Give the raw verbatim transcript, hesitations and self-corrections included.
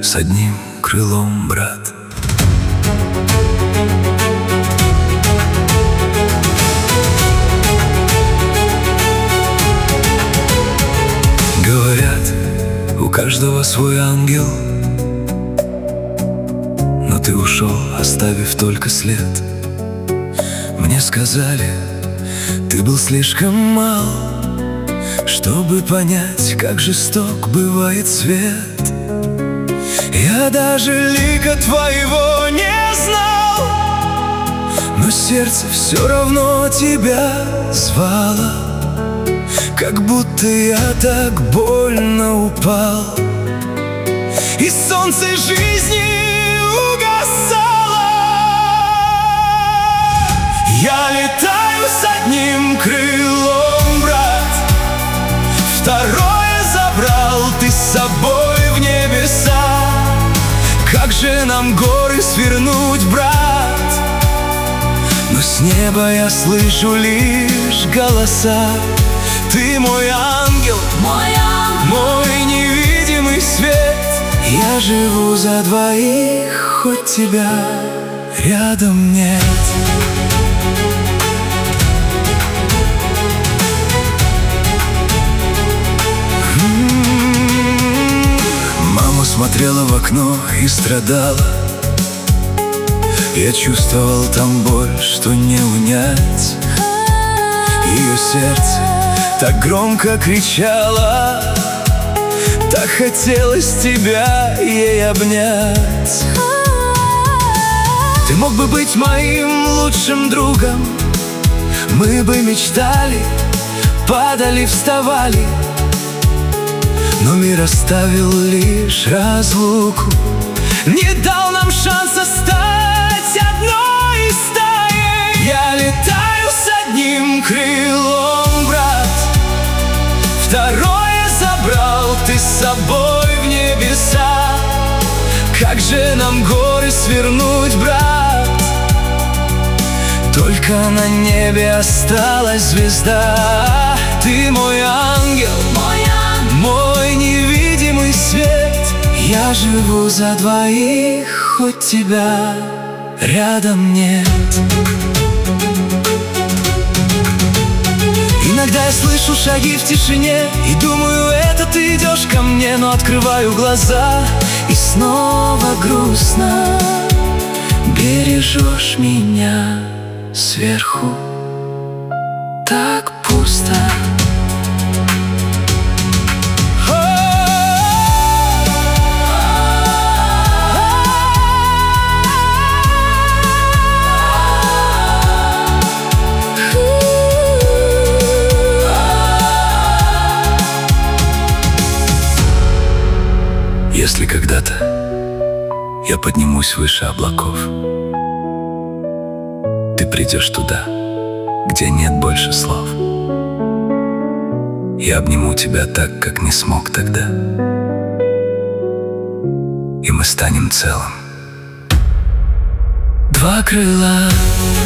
с одним крылом, брат. Говорят, у каждого свой ангел, но ты ушел, оставив только след. Мне сказали, ты был слишком мал, чтобы понять, как жесток бывает свет. Я даже лика твоего не знал, но сердце все равно тебя звало. Как будто я так больно упал, и солнце жизни угасало. Я летаю с одним крылом, брат, второе забрал ты с собой в небеса. Как же нам горы свернуть, брат? Но с неба я слышу лишь голоса. Ты мой ангел, мой ангел, мой невидимый свет. Я живу за двоих, хоть тебя рядом нет. Мама смотрела в окно и страдала. Я чувствовал там боль, что не унять. Ее сердце так громко кричало, так хотелось тебя ей обнять. Ты мог бы быть моим лучшим другом. Мы бы мечтали, падали, вставали, но мир оставил лишь разлуку, не дал нам шанса стать одной из стаи. Я летаю с одним крылом, брат, второе забрал ты с собой в небеса. Как же нам горы свернуть, брат? Только на небе осталась звезда. Ты мой ангел, мой ангел, мой невидимый свет. Я живу за двоих, хоть тебя рядом нет. Иногда я слышу шаги в тишине и думаю, это ты идешь ко мне. Но открываю глаза и снова грустно. Бережешь меня сверху, так пусто. Если когда-то я поднимусь выше облаков, ты придешь туда, где нет больше слов. Я обниму тебя так, как не смог тогда, и мы станем целым. Два крыла